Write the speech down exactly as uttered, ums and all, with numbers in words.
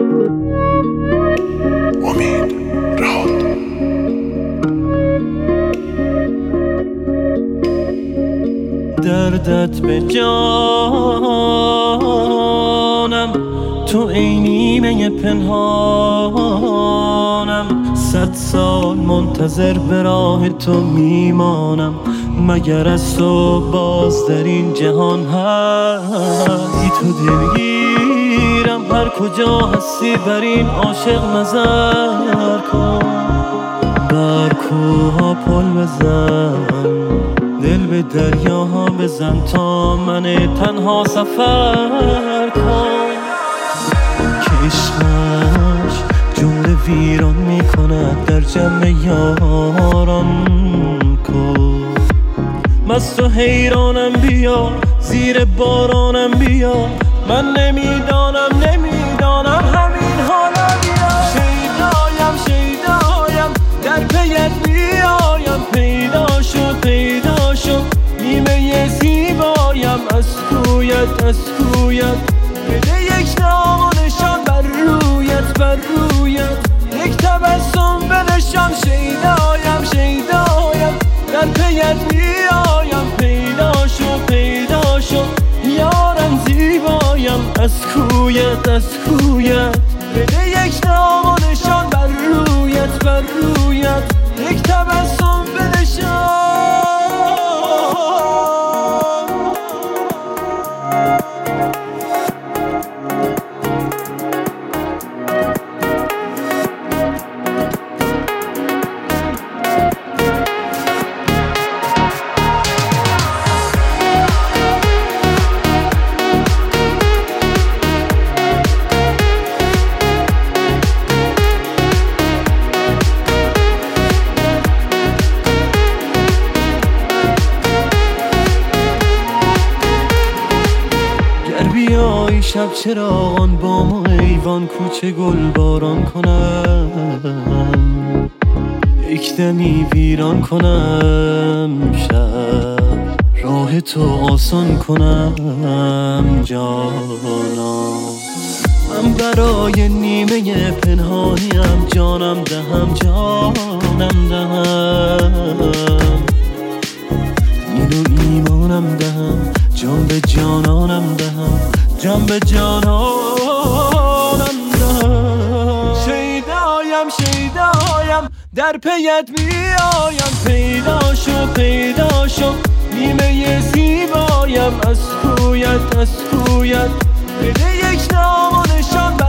امید راد. دردت به جانم، تو ای نیمه پنهانم. صد سال منتظر به راه تو میمانم، مگر از تو باز در این جهان هست. ای تو دلگیرم، هر کجا هستی بر این عاشق نظر کن. بر کوها پل بزن، دل به دریاها بزن، تا من تنها سفر کن. که عشقش جمله ویران میکند در جمع یاران کن. مست و حیرانم بیا، زیر بارانم بیا، من نمیدانم نمیدانم همین حالا بیا. شیدایم شیدایم در پیت بیایم، پیدا شو پیدا شو نیمه زیبایم. از کویت از کویت بده یک نام و نشان، بر رویت بر رویت یک تبسم بنشان. شیدایم شیدایم در پیت بیایم، پیدا شو پیدا شو یارم زیبایم. از کویت از کویت بده یک نام و نشان، بر رویت بر رویت یک تبسم بنشان. بیایی شب چراغان بام و ایوان، کوچه گل باران کنم، یک دمی ویران کنم شب، راه تو آسان کنم جانا. من برای نیمه پنهانیم جانم دهم جانم دهم، دین و ایمانم دهم، جان به جانانم دهم، جان به جانانم دهم. شیدایم شیدایم در پیت بیایم، پیدا شو پیدا شو نیمه زیبایم. از کویت از کویت بده یک نام و نشان،